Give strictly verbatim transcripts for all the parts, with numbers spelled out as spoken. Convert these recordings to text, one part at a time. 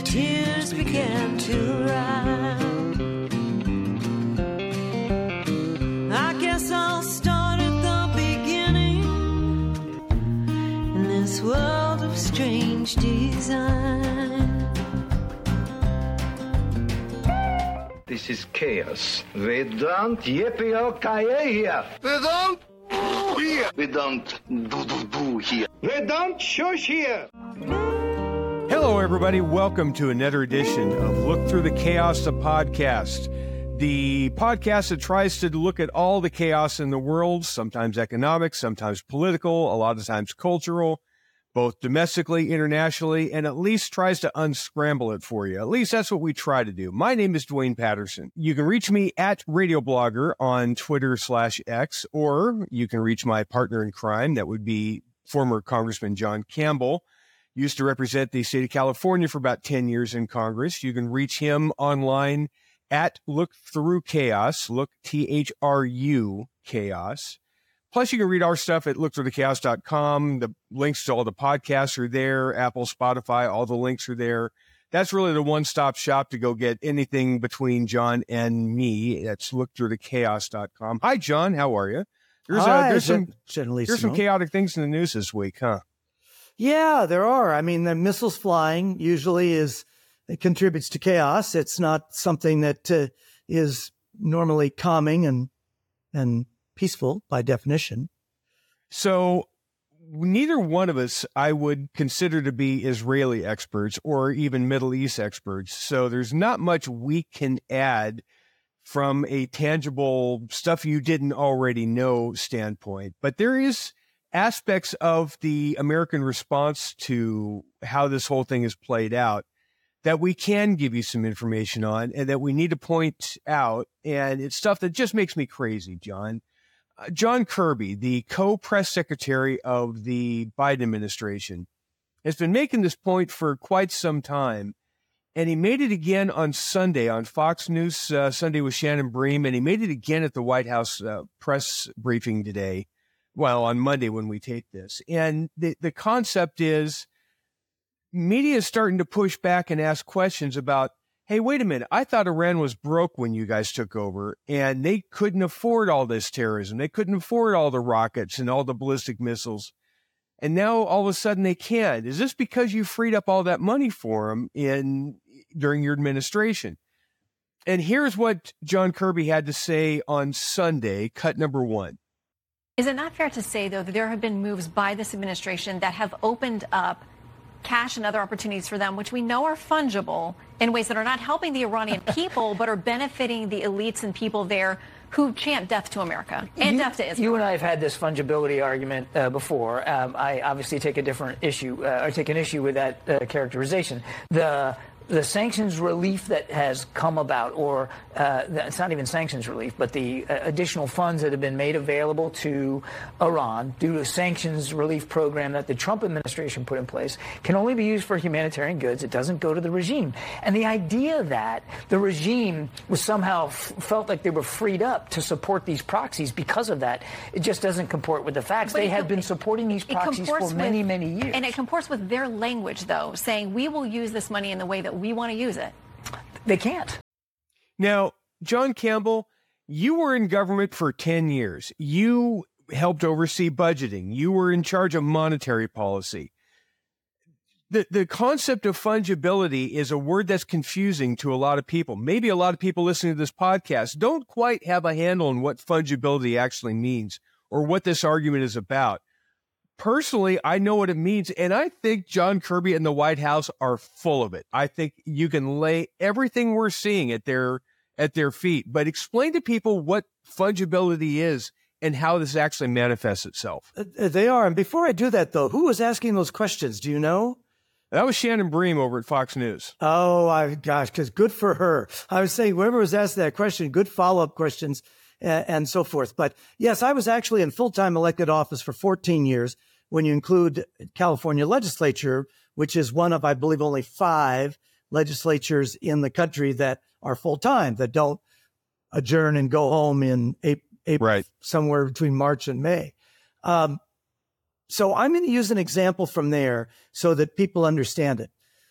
tears began to rise. I guess I'll start at the beginning in this world of strange design. This is chaos. We don't yippee-o-ki-yay here. We don't here. We don't do-do-do here. We don't shush here. Hello, everybody. Welcome to another edition of Look Through the Chaos, the podcast. The podcast that tries to look at all the chaos in the world, sometimes economic, sometimes political, a lot of times cultural, both domestically, internationally, and at least tries to unscramble it for you. At least that's what we try to do. My name is Dwayne Patterson. You can reach me at Radio Blogger on Twitter slash X, or you can reach my partner in crime. That would be former Congressman John Campbell. Used to represent the state of California for about ten years in Congress. You can reach him online at Look Through Chaos, look T H R U Chaos. Plus, you can read our stuff at look through the chaos dot com. The links to all the podcasts are there. Apple, Spotify, all the links are there. That's really the one-stop shop to go get anything between John and me. That's look through the chaos dot com. Hi, John. How are you? There's, Hi, uh, there's some Generalissimo. there's some chaotic things in the news this week, huh? Yeah, there are. I mean, the missiles flying usually is it contributes to chaos. It's not something that uh, is normally calming and and peaceful by definition. So neither one of us I would consider to be Israeli experts or even Middle East experts. So there's not much we can add from a tangible stuff you didn't already know standpoint. But there is aspects of the American response to how this whole thing is played out that we can give you some information on and that we need to point out. And it's stuff that just makes me crazy, John. Uh, John Kirby, the co-press secretary of the Biden administration, has been making this point for quite some time. And he made it again on Sunday on Fox News, uh, Sunday with Shannon Bream, and he made it again at the White House uh, press briefing today. Well, on Monday when we tape this. And the, the concept is media is starting to push back and ask questions about, hey, wait a minute, I thought Iran was broke when you guys took over and they couldn't afford all this terrorism. They couldn't afford all the rockets and all the ballistic missiles. And now all of a sudden they can. Is this because you freed up all that money for them in during your administration? And here's what John Kirby had to say on Sunday, cut number one. Is it not fair to say, though, that there have been moves by this administration that have opened up cash and other opportunities for them, which we know are fungible in ways that are not helping the Iranian people, but are benefiting the elites and people there who chant death to America and you, death to Israel? You and I have had this fungibility argument uh, before. Um, I obviously take a different issue, uh, or take an issue with that uh, characterization. The The sanctions relief that has come about, or uh, it's not even sanctions relief, but the uh, additional funds that have been made available to Iran due to a sanctions relief program that the Trump administration put in place can only be used for humanitarian goods. It doesn't go to the regime. And the idea that the regime was somehow f- felt like they were freed up to support these proxies because of that, it just doesn't comport with the facts. But they had been supporting these proxies for many, with, many years. And it comports with their language, though, saying we will use this money in the way that we want to use it. They can't. Now, John Campbell, you were in government for ten years. You helped oversee budgeting. You were in charge of monetary policy. The, the concept of fungibility is a word that's confusing to a lot of people. Maybe a lot of people listening to this podcast don't quite have a handle on what fungibility actually means or what this argument is about. Personally, I know what it means, and I think John Kirby and the White House are full of it. I think you can lay everything we're seeing at their at their feet, but explain to people what fungibility is and how this actually manifests itself. Uh, they are. And before I do that, though, who was asking those questions? Do you know? That was Shannon Bream over at Fox News. Oh, I, gosh, because good for her. I was saying, whoever was asking that question, good follow-up questions and, and so forth. But yes, I was actually in full-time elected office for fourteen years when you include California legislature, which is one of, I believe, only five legislatures in the country that are full-time, that don't adjourn and go home in April, right, somewhere between March and May. Um, so I'm going to use an example from there so that people understand it.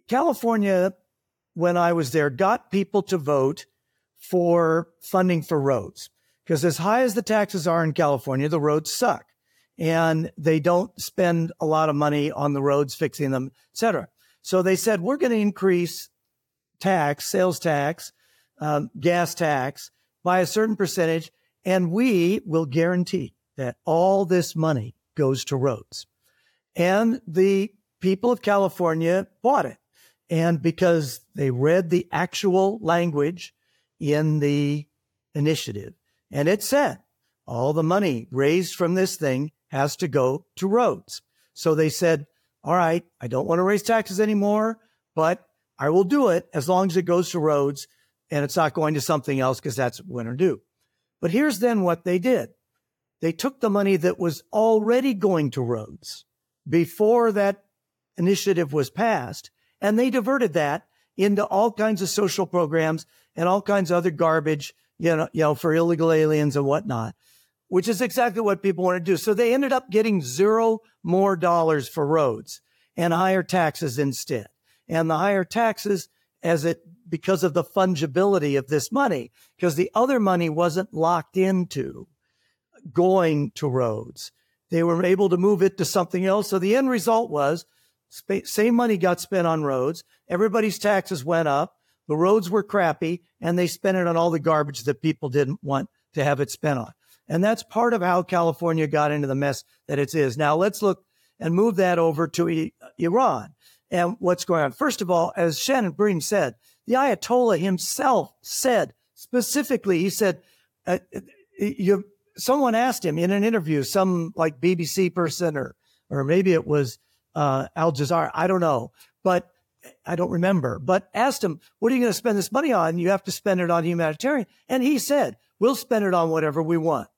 California, when I was there, got people to vote for funding for roads. Because as high as the taxes are in California, the roads suck. And they don't spend a lot of money on the roads, fixing them, et cetera. So they said, we're going to increase tax, sales tax, um, gas tax by a certain percentage, and we will guarantee that all this money goes to roads. And the people of California bought it. And because they read the actual language in the initiative, and it said all the money raised from this thing has to go to roads. So they said, all right, I don't want to raise taxes anymore, but I will do it as long as it goes to roads and it's not going to something else, because that's what we're due. But here's then what they did. They took the money that was already going to roads before that initiative was passed, and they diverted that into all kinds of social programs and all kinds of other garbage, you know, you know, for illegal aliens and whatnot, which is exactly what people want to do. So they ended up getting zero more dollars for roads and higher taxes instead. And the higher taxes, as it, because of the fungibility of this money, because the other money wasn't locked into going to roads. They were able to move it to something else. So the end result was sp- same money got spent on roads. Everybody's taxes went up. The roads were crappy, and they spent it on all the garbage that people didn't want to have it spent on. And that's part of how California got into the mess that it is. Now let's look and move that over to I- Iran and what's going on. First of all, as Shannon Bream said, the Ayatollah himself said specifically, he said, uh, you, someone asked him in an interview, some like B B C person or, or maybe it was uh, Al Jazeera, I don't know, but I don't remember, but asked him, what are you going to spend this money on? You have to spend it on humanitarian. And he said, we'll spend it on whatever we want.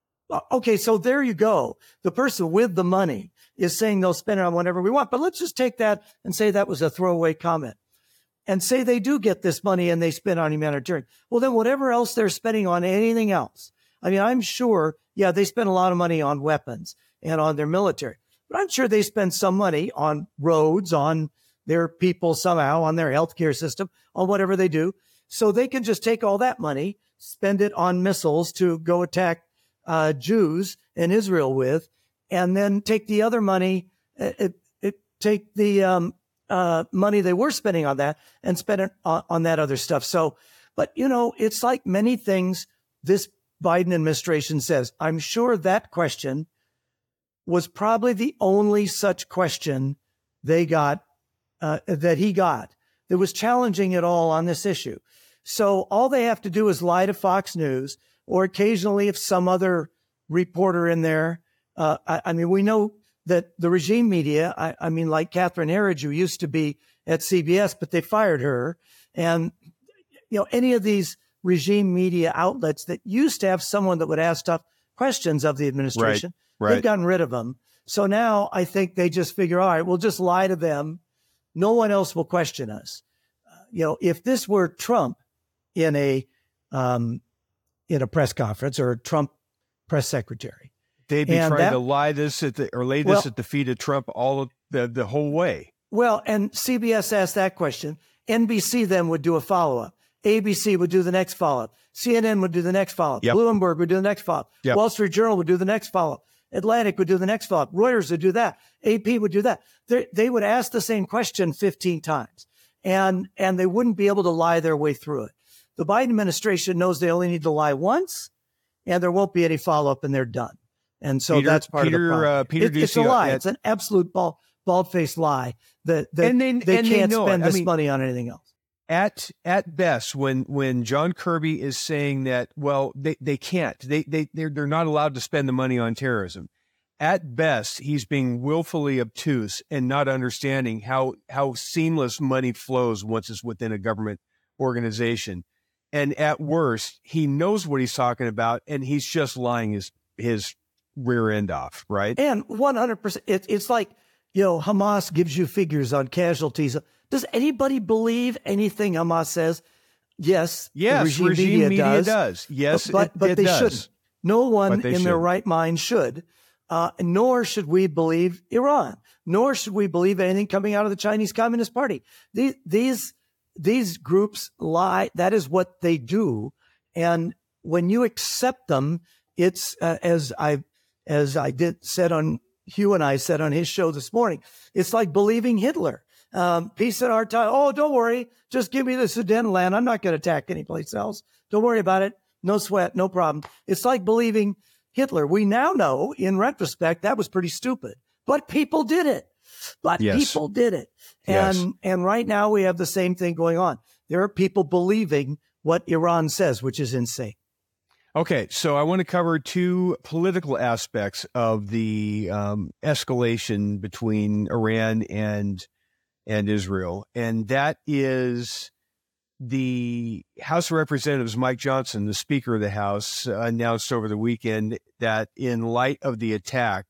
Okay, so there you go. The person with the money is saying they'll spend it on whatever we want. But let's just take that and say that was a throwaway comment. And say they do get this money and they spend on humanitarian. Well, then whatever else they're spending on anything else. I mean, I'm sure, yeah, they spend a lot of money on weapons and on their military. But I'm sure they spend some money on roads, on their people somehow, on their healthcare system, on whatever they do. So they can just take all that money, spend it on missiles to go attack uh, Jews in Israel with, and then take the other money, it, it, take the um, uh, money they were spending on that and spend it on, on that other stuff. So, but, you know, it's like many things this Biden administration says. I'm sure that question was probably the only such question they got, uh, that he got that was challenging at all on this issue. So all they have to do is lie to Fox News, or occasionally if some other reporter in there. Uh, I, I mean, we know that the regime media, I, I mean, like Catherine Herridge, who used to be at C B S, but they fired her. And, you know, any of these regime media outlets that used to have someone that would ask tough questions of the administration, right, right. they've gotten rid of them. So now I think they just figure, all right, we'll just lie to them. No one else will question us. Uh, you know, if this were Trump in a um, in a press conference, or a Trump press secretary, they'd be and trying that, to lie this at the, or lay this well, at the feet of Trump all of the, the whole way. Well, and C B S asked that question. N B C then would do a follow-up. A B C would do the next follow-up. C N N would do the next follow-up. Yep. Bloomberg would do the next follow-up. Yep. Wall Street Journal would do the next follow-up. Atlantic would do the next follow-up. Reuters would do that. A P would do that. They, they would ask the same question fifteen times, and, and they wouldn't be able to lie their way through it. The Biden administration knows they only need to lie once, and there won't be any follow-up, and they're done. And so Peter, that's part Peter, of the problem. Uh, Peter it, it's a Doocy, lie. uh, It's an absolute bald, bald-faced lie that, that and they, they and can't they know spend it. I this mean, money on anything else. At at best, when when John Kirby is saying that, well, they, they can't, they they they're, they're not allowed to spend the money on terrorism. At best, he's being willfully obtuse and not understanding how how seamless money flows once it's within a government organization. And at worst, he knows what he's talking about, and he's just lying his his rear end off, right? And one hundred percent, it, it's like, you know, Hamas gives you figures on casualties. Does anybody believe anything Hamas says? Yes, Yes, the regime, regime media, media does. does. Yes, but, it- but it they does. shouldn't. No one But they in their shouldn't. right mind should. Uh, nor should we believe Iran, nor should we believe anything coming out of the Chinese Communist Party. These, these, these groups lie. That is what they do. And when you accept them, it's, uh, as I, as I did said on, Hugh and I said on his show this morning, it's like believing Hitler. Um, peace in our time. Oh, don't worry. Just give me the Sudetenland. I'm not going to attack any place else. Don't worry about it. No sweat. No problem. It's like believing Hitler. We now know in retrospect that was pretty stupid, but people did it. But yes. people did it. And, yes. and right now we have the same thing going on. There are people believing what Iran says, which is insane. Okay, so I want to cover two political aspects of the um, escalation between Iran and and Israel, and that is the House of Representatives. Mike Johnson, the Speaker of the House, uh, announced over the weekend that in light of the attack,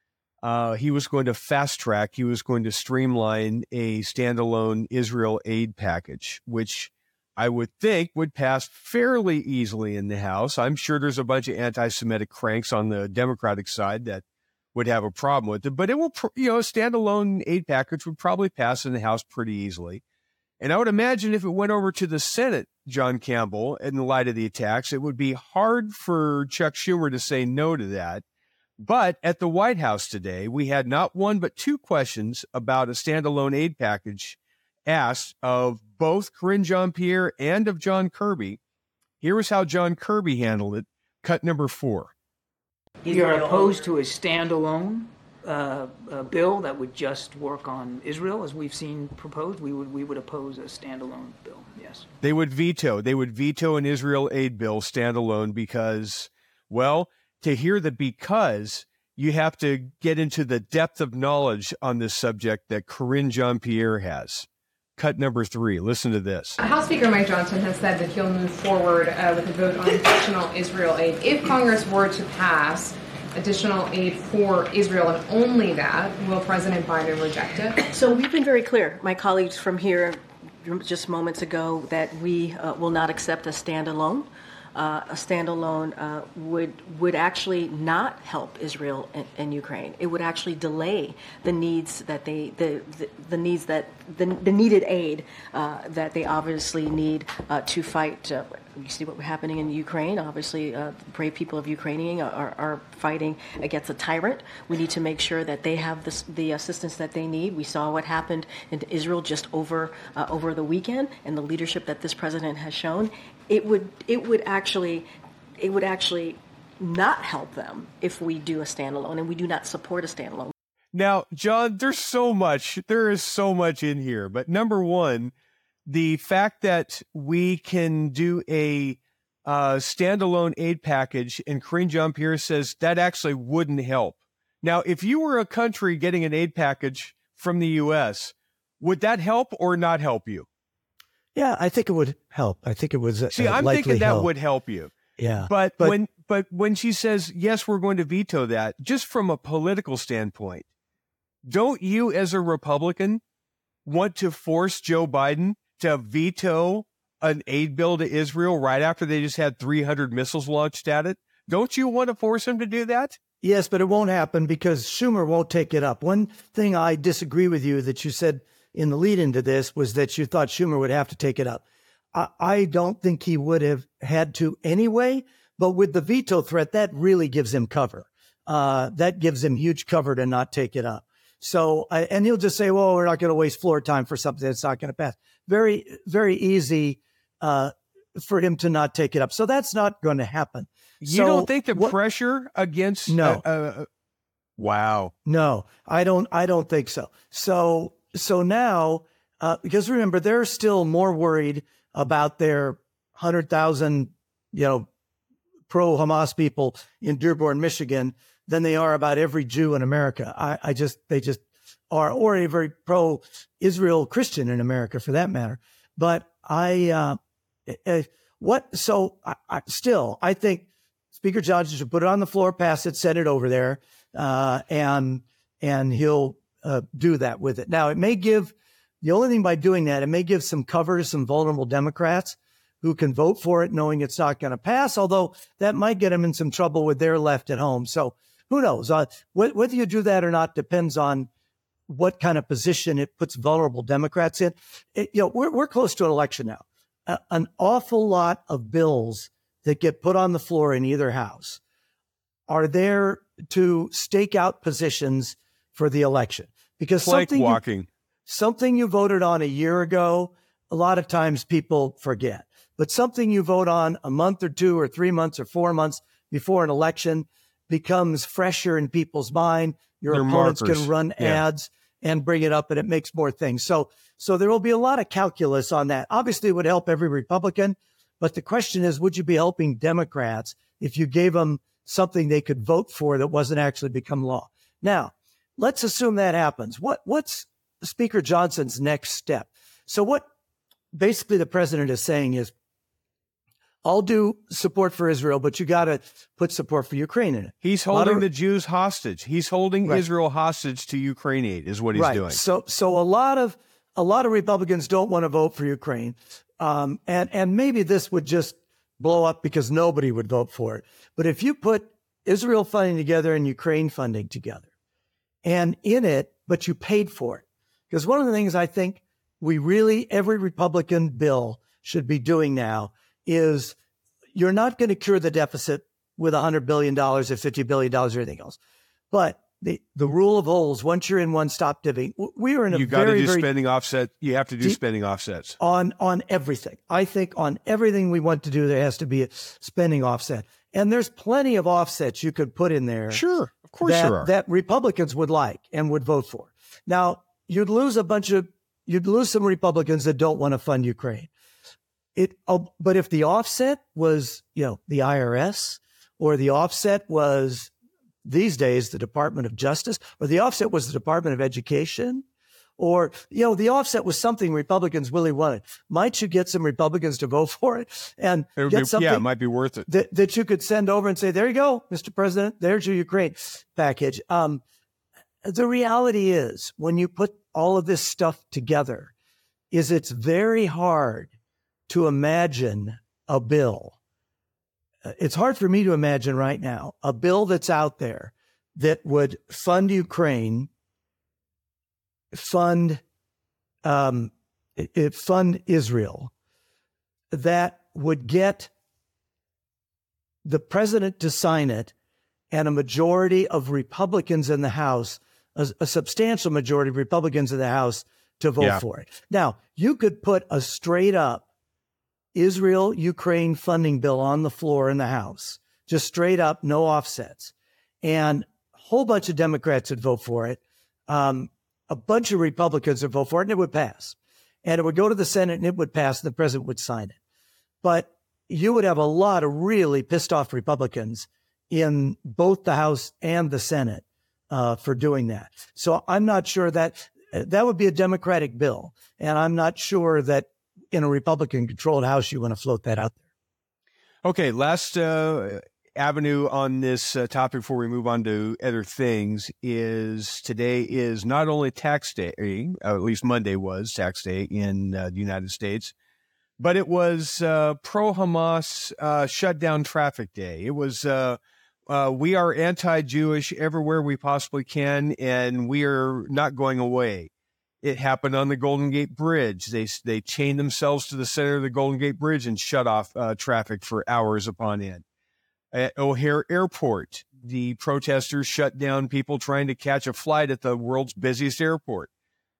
uh, he was going to fast track, he was going to streamline a standalone Israel aid package, which I would think would pass fairly easily in the House. I'm sure there's a bunch of anti-Semitic cranks on the Democratic side that would have a problem with it, but it will, you know, a standalone aid package would probably pass in the House pretty easily. And I would imagine if it went over to the Senate, John Campbell, in the light of the attacks, it would be hard for Chuck Schumer to say no to that. But at the White House today, we had not one but two questions about a standalone aid package asked of both Karine Jean-Pierre and of John Kirby. Here was how John Kirby handled it. Cut number four. You're opposed to a standalone uh, a bill that would just work on Israel, as we've seen proposed. We would we would oppose a standalone bill. Yes. They would veto. They would veto an Israel aid bill standalone because, well, to hear the because, you have to get into the depth of knowledge on this subject that Karine Jean-Pierre has. Cut number three. Listen to this. House Speaker Mike Johnson has said that he'll move forward uh, with a vote on additional Israel aid. If Congress were to pass additional aid for Israel and only that, will President Biden reject it? So we've been very clear, my colleagues from here just moments ago, that we uh, will not accept a standalone. Uh, a standalone uh, would would actually not help Israel and, and Ukraine. It would actually delay the needs that they the the, the needs that the, the needed aid uh, that they obviously need uh, to fight. Uh, you see what's happening in Ukraine. Obviously, uh, the brave people of Ukraine are, are fighting against a tyrant. We need to make sure that they have this, the assistance that they need. We saw what happened in Israel just over uh, over the weekend, and the leadership that this president has shown. It would it would actually it would actually not help them if we do a standalone, and we do not support a standalone. Now, John, there's so much. There is so much in here. But number one, the fact that we can do a uh, standalone aid package, and Karine Jean-Pierre says that actually wouldn't help. Now, if you were a country getting an aid package from the U S, would that help or not help you? Yeah, I think it would help. I think it was uh, See, I'm thinking that help. would help you. Yeah. But, but when but when she says, yes, we're going to veto that, just from a political standpoint, don't you as a Republican want to force Joe Biden to veto an aid bill to Israel right after they just had three hundred missiles launched at it? Don't you want to force him to do that? Yes, but it won't happen because Schumer won't take it up. One thing I disagree with you that you said in the lead into this was that you thought Schumer would have to take it up. I, I don't think he would have had to anyway, but with the veto threat, that really gives him cover. Uh, that gives him huge cover to not take it up. So, uh, and he'll just say, well, we're not going to waste floor time for something that's not going to pass. Very, very easy, uh, for him to not take it up. So that's not going to happen. You so don't think the what, pressure against, no, uh, uh, wow. No, I don't, I don't think so. So, So now, uh, because remember, they're still more worried about their one hundred thousand, you know, pro-Hamas people in Dearborn, Michigan, than they are about every Jew in America. I, I just, they just are, or every pro-Israel Christian in America for that matter. But I, uh, uh what, so I, I still, I think Speaker Johnson should put it on the floor, pass it, send it over there, uh, and, and he'll, Uh, do that with it. Now, it may give, the only thing by doing that, it may give some cover to some vulnerable Democrats who can vote for it knowing it's not going to pass, although that might get them in some trouble with their left at home. So Who knows? Uh, wh- whether you do that or not depends on what kind of position it puts vulnerable Democrats in. It, you know, we're, we're close to an election now. Uh, an awful lot of bills that get put on the floor in either house are there to stake out positions for the election. Because Plank something walking. You, something you voted on a year ago, a lot of times people forget. But something you vote on a month or two or three months or four months before an election becomes fresher in people's mind. Your They're opponents markers. can run Yeah. ads and bring it up, and it makes more things. So, so there will be a lot of calculus on that. Obviously, it would help every Republican, but the question is, would you be helping Democrats if you gave them something they could vote for that wasn't actually become law? Now, let's assume that happens. What, what's Speaker Johnson's next step? So what basically the president is saying is, I'll do support for Israel, but you got to put support for Ukraine in it. He's holding of, the Jews hostage. He's holding right. Israel hostage to Ukraine aid is what he's right. doing. So, so a lot of a lot of Republicans don't want to vote for Ukraine, um, and and maybe this would just blow up because nobody would vote for it. But if you put Israel funding together and Ukraine funding together, and in it, but you paid for it, because one of the things I think we really every Republican bill should be doing now is you're not going to cure the deficit with one hundred billion dollars or fifty billion dollars or anything else. But the, the rule of holes, once you're in one, stop divvying. We are in a you got to very, do very spending offset. You have to do deep, spending offsets on, on everything. I think on everything we want to do, there has to be a spending offset. And there's plenty of offsets you could put in there. Sure. Of course that, there are. That Republicans would like and would vote for. Now, you'd lose a bunch of, you'd lose some Republicans that don't want to fund Ukraine. It, oh, but if the offset was, you know, the I R S, or the offset was these days the Department of Justice, or the offset was the Department of Education, or, you know, the offset was something Republicans really wanted, might you get some Republicans to vote for it and it would get be, something yeah, it might be worth it. that, that you could send over and say, there you go, Mister President, there's your Ukraine package. Um, the reality is when you put all of this stuff together is it's very hard to imagine a bill. It's hard for me to imagine right now a bill that's out there that would fund Ukraine, fund, um, it, fund Israel, that would get the president to sign it and a majority of Republicans in the House, a, a substantial majority of Republicans in the House to vote Yeah. for it. Now, you could put a straight up Israel-Ukraine funding bill on the floor in the House, just straight up, no offsets. And a whole bunch of Democrats would vote for it. Um, a bunch of Republicans would vote for it, and it would pass. And it would go to the Senate, and it would pass, and the president would sign it. But you would have a lot of really pissed off Republicans in both the House and the Senate uh, for doing that. So I'm not sure that that would be a Democratic bill. And I'm not sure that in a Republican-controlled House, you want to float that out there. Okay, last uh, avenue on this uh, topic before we move on to other things is today is not only tax day, or at least Monday was tax day in uh, the United States, but it was uh, pro-Hamas uh, shutdown traffic day. It was uh, uh, we are anti-Jewish everywhere we possibly can, and we are not going away. It happened on the Golden Gate Bridge. They they chained themselves to the center of the Golden Gate Bridge and shut off uh, traffic for hours upon end. At O'Hare Airport, the protesters shut down people trying to catch a flight at the world's busiest airport.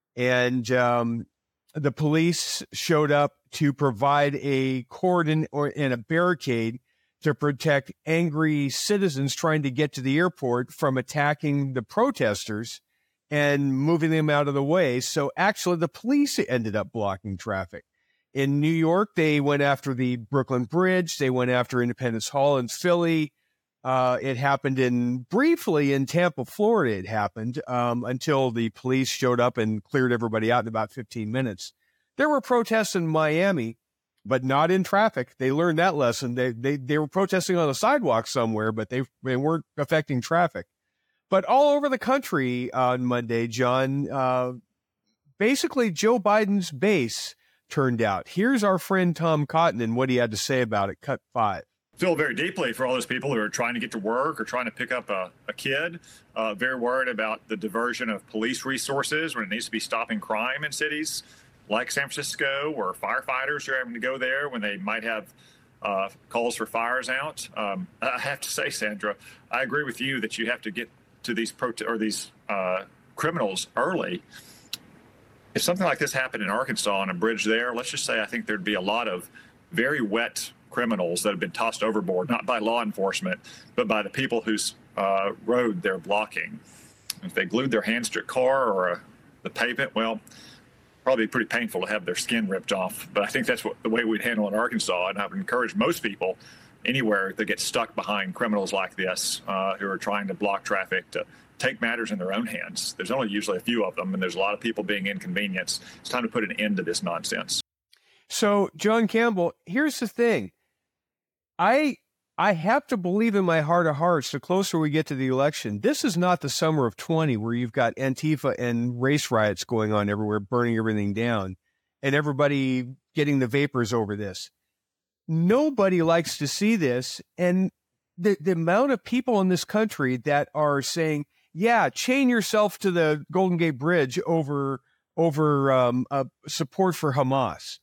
And um, the police showed up to provide a cordon or and a barricade to protect angry citizens trying to get to the airport from attacking the protesters and moving them out of the way. So actually the police ended up blocking traffic. In New York, they went after the Brooklyn Bridge. They went after Independence Hall in Philly. Uh, it happened in briefly in Tampa, Florida. It happened um, until the police showed up and cleared everybody out in about fifteen minutes. There were protests in Miami, but not in traffic. They learned that lesson. They they they were protesting on a sidewalk somewhere, but they they weren't affecting traffic. But all over the country on Monday, John, uh, basically Joe Biden's base turned out. Here's our friend Tom Cotton and what he had to say about it. Cut five. feel very deeply for all those people who are trying to get to work or trying to pick up a, a kid. Uh, very worried about the diversion of police resources when it needs to be stopping crime in cities like San Francisco, where firefighters are having to go there when they might have uh, calls for fires out. Um, I have to say, Sandra, I agree with you that you have to get to these prote- or these uh, criminals early. If something like this happened in Arkansas on a bridge there, let's just say I think there'd be a lot of very wet criminals that have been tossed overboard, not by law enforcement, but by the people whose uh, road they're blocking. If they glued their hands to a car or a, the pavement, well, probably pretty painful to have their skin ripped off. But I think that's what the way we'd handle it in Arkansas. And I would encourage most people anywhere that get stuck behind criminals like this uh, who are trying to block traffic to take matters in their own hands. There's only usually a few of them, and there's a lot of people being inconvenienced. It's time to put an end to this nonsense. So, John Campbell, here's the thing. I I have to believe in my heart of hearts, the closer we get to the election, this is not the summer of twenty where you've got Antifa and race riots going on everywhere, burning everything down, and everybody getting the vapors over this. Nobody likes to see this, and the, the amount of people in this country that are saying, yeah, chain yourself to the Golden Gate Bridge over, over um, uh, support for Hamas.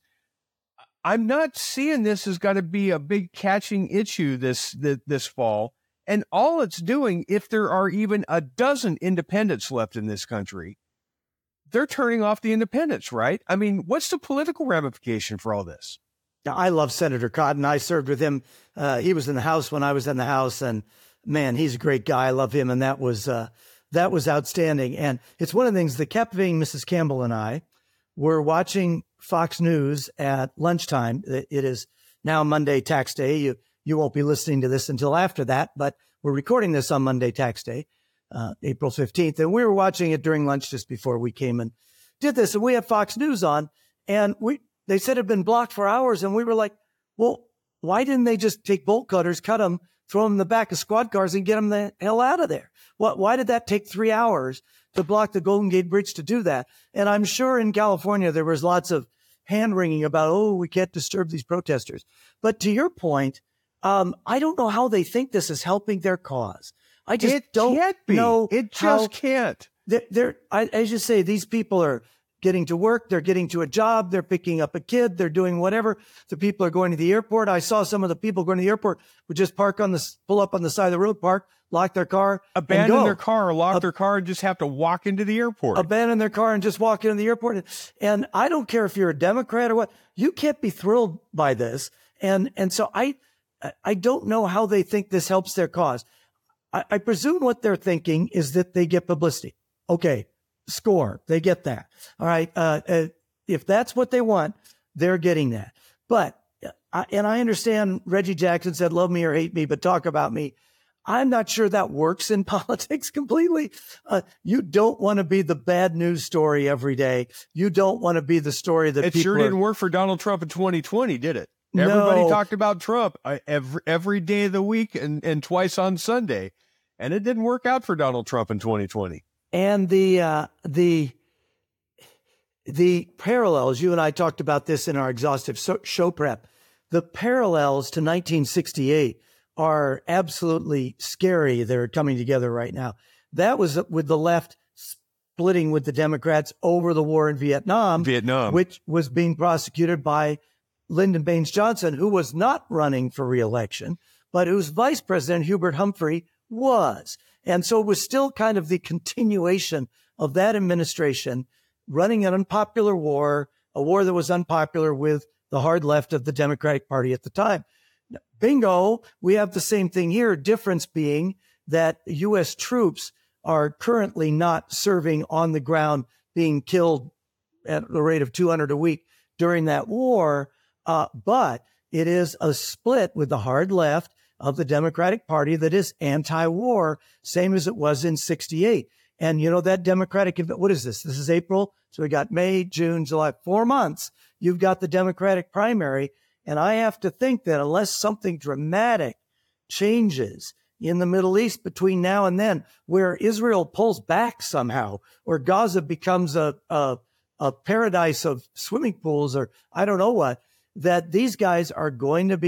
I'm not seeing this as got to be a big catching issue this, this this fall. And all it's doing, if there are even a dozen independents left in this country, they're turning off the independents, right? I mean, what's the political ramification for all this? Now, I love Senator Cotton. I served with him. Uh, he was in the House when I was in the House, and man, he's a great guy. I love him, and that was uh, that was outstanding. And it's one of the things that captivating Missus Campbell and I were watching Fox News at lunchtime. It is now Monday tax day. You you won't be listening to this until after that, but we're recording this on Monday tax day, uh, April fifteenth. And we were watching it during lunch just before we came and did this. And we had Fox News on, and we they said it had been blocked for hours. And we were like, well, why didn't they just take bolt cutters, cut them, throw them in the back of squad cars and get them the hell out of there? What, why did that take three hours to block the Golden Gate Bridge to do that? And I'm sure in California, there was lots of hand wringing about, oh, we can't disturb these protesters. But to your point, um, I don't know how they think this is helping their cause. I just it don't can't be. know. It just how can't. They're, they're I, as you say, these people are getting to work. They're getting to a job. They're picking up a kid. They're doing whatever. The people are going to the airport. I saw some of the people going to the airport would just park on the, pull up on the side of the road, park, lock their car, abandon and their car, lock uh, their car, and just have to walk into the airport. Abandon their car and just walk into the airport. And I don't care if you're a Democrat or what, you can't be thrilled by this. And, and so I, I don't know how they think this helps their cause. I, I presume what they're thinking is that they get publicity. Okay. Score. They get that. All right. Uh, uh, if that's what they want, they're getting that. But, I, and I understand Reggie Jackson said, love me or hate me, but talk about me. I'm not sure that works in politics completely. Uh, you don't want to be the bad news story every day. You don't want to be the story that it people sure are, didn't work for Donald Trump in twenty twenty, did it? No. Everybody talked about Trump uh, every, every day of the week and, and twice on Sunday. And it didn't work out for Donald Trump in twenty twenty. And the, uh, the, the parallels, you and I talked about this in our exhaustive so, show prep, the parallels to nineteen sixty-eight are absolutely scary. They're coming together right now. That was with the left splitting with the Democrats over the war in Vietnam, Vietnam, which was being prosecuted by Lyndon Baines Johnson, who was not running for re-election, but whose vice president, Hubert Humphrey, was. And so it was still kind of the continuation of that administration running an unpopular war, a war that was unpopular with the hard left of the Democratic Party at the time. Bingo, we have the same thing here, difference being that U S troops are currently not serving on the ground, being killed at the rate of two hundred a week during that war. Uh, but it is a split with the hard left of the Democratic Party that is anti-war, same as it was in sixty-eight. And, you know, that Democratic, what is this? This is April. So we got May, June, July, four months. You've got the Democratic primary. And I have to think that unless something dramatic changes in the Middle East between now and then, where Israel pulls back somehow, or Gaza becomes a, a, a paradise of swimming pools, or I don't know what, that these guys are going to be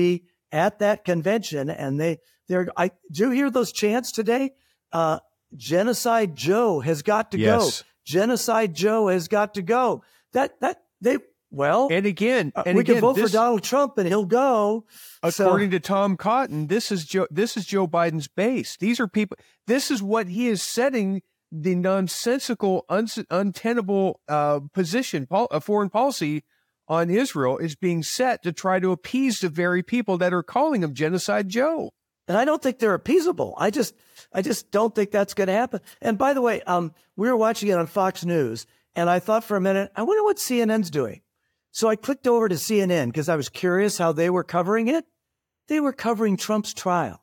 at that convention, and they they're. I do you hear those chants today? Uh, Genocide Joe has got to Yes. go. Genocide Joe has got to go. That that they well, And again, uh, and we again, can vote this, for Donald Trump and he'll go. according So, to Tom Cotton, this is Joe. This is Joe Biden's base. These are people. This is what he is setting the nonsensical, un, untenable uh, position, pol- uh, foreign policy on Israel is being set to try to appease the very people that are calling him Genocide Joe. and I don't think they're appeasable. I just I just don't think that's going to happen. And by the way, um, we were watching it on Fox News, and I thought for a minute, I wonder what C N N's doing. So I clicked over to C N N because I was curious how they were covering it. They were covering Trump's trial.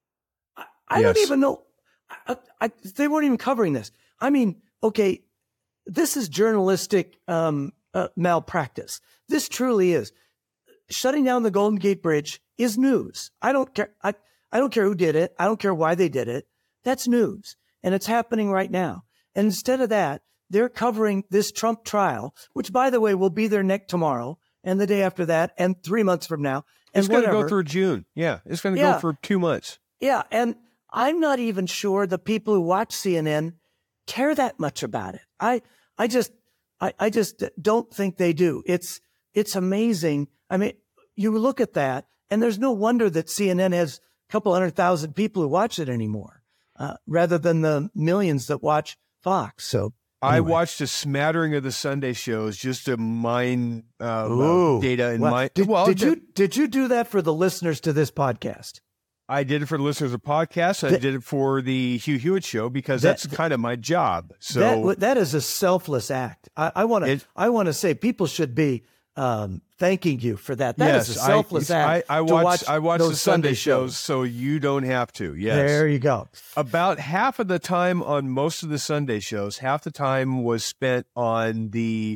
I, I don't Yes. even know. I, I, they weren't even covering this. I mean, okay, this is journalistic um, uh, malpractice. This truly is. Shutting down the Golden Gate Bridge is news. I don't care. I, I don't care who did it. I don't care why they did it. That's news. And it's happening right now. And instead of that, they're covering this Trump trial, which, by the way, will be their neck tomorrow and the day after that and three months from now. And It's going to whatever. go through June. Yeah, it's going to Yeah. go for two months. Yeah. And I'm not even sure the people who watch C N N care that much about it. I, I just, I, I just don't think they do. It's, it's amazing. I mean, you look at that and there's no wonder that C N N has a couple hundred thousand people who watch it anymore, uh, rather than the millions that watch Fox. So I anyway. watched a smattering of the Sunday shows just to mine uh, Ooh. data and Well, mine. Did, well, did the- you did you do that for the listeners to this podcast? I did it for the listeners of podcasts. I That- did it for the Hugh Hewitt show because That- that's kind of my job. So that that is a selfless act. I, I want to It- I want to say people should be um, thanking you for that. That yes, is a selfless I, act. I, I to watch, watch I watch those the Sunday shows, so you don't have to. Yes. There you go. About half of the time on most of the Sunday shows, half the time was spent on the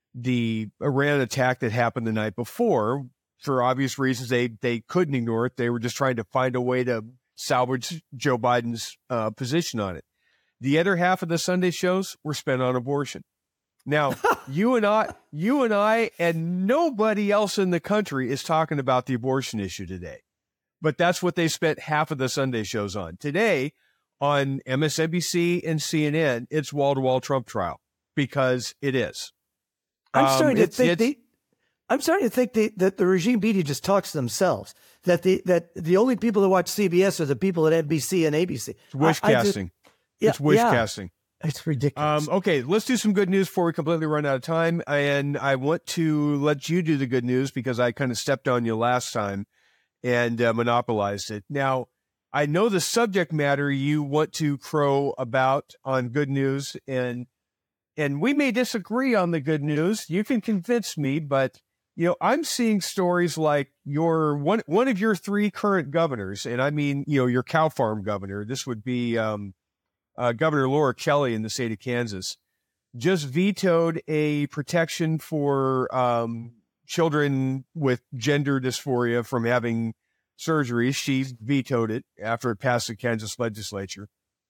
the Iran attack that happened the night before. For obvious reasons, they they couldn't ignore it. They were just trying to find a way to salvage Joe Biden's uh, position on it. The other half of the Sunday shows were spent on abortion. Now, you and I, you and I, and nobody else in the country is talking about the abortion issue today. But that's what they spent half of the Sunday shows on. Today, on M S N B C and C N N, it's wall-to-wall Trump trial because it is. I'm Um, starting to it's- think it's- the, I'm starting to think the, that the regime media just talks to themselves. That the that the only people that watch C B S are the people at N B C and A B C. It's wish I- I just- casting. yeah, it's wish yeah. casting. It's ridiculous. Um, okay, let's do some good news before we completely run out of time. And I want to let you do the good news because I kind of stepped on you last time and uh, monopolized it. Now, I know the subject matter you want to crow about on good news, and and we may disagree on the good news. You can convince me, but you know, I'm seeing stories like your one one of your three current governors, and I mean, you know, your cow farm governor. This would be um, uh, Governor Laura Kelly in the state of Kansas, just vetoed a protection for um, children with gender dysphoria from having surgery. She vetoed it after it passed the Kansas legislature.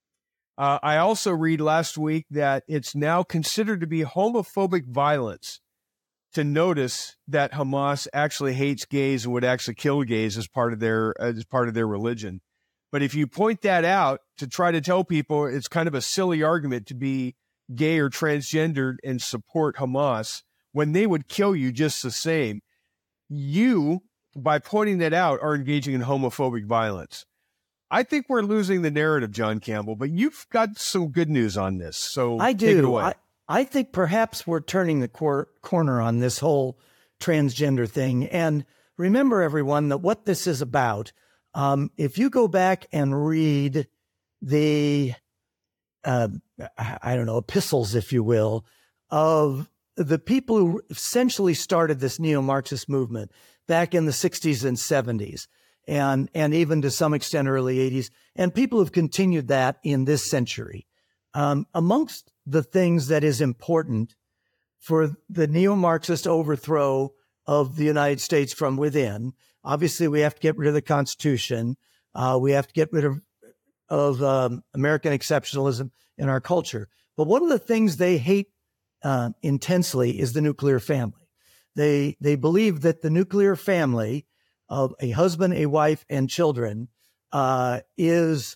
Uh, I also read last week that it's now considered to be homophobic violence to notice that Hamas actually hates gays and would actually kill gays as part of their as part of their religion. But if you point that out to try to tell people it's kind of a silly argument to be gay or transgendered and support Hamas when they would kill you just the same, you, by pointing that out, are engaging in homophobic violence. I think we're losing the narrative, John Campbell, but you've got some good news on this. So I take it do. away. I, I think perhaps we're turning the cor- corner on this whole transgender thing. And remember, everyone, that what this is about, um, if you go back and read the, uh, I don't know, epistles, if you will, of the people who essentially started this neo-Marxist movement back in the sixties and seventies, and, and even to some extent early eighties, and people who've continued that in this century. Um, amongst the things that is important for the neo-Marxist overthrow of the United States from within, obviously we have to get rid of the Constitution. Uh, we have to get rid of, of um, American exceptionalism in our culture. But one of the things they hate uh, intensely is the nuclear family. They they believe that the nuclear family of a husband, a wife, and children uh, is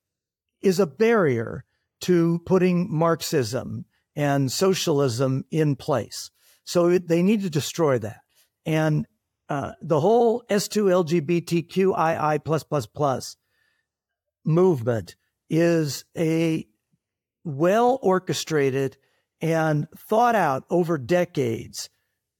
is a barrier to putting Marxism and socialism in place. So it, they need to destroy that. And uh, the whole S two L G B T Q I I plus plus plus movement is a well orchestrated and thought out over decades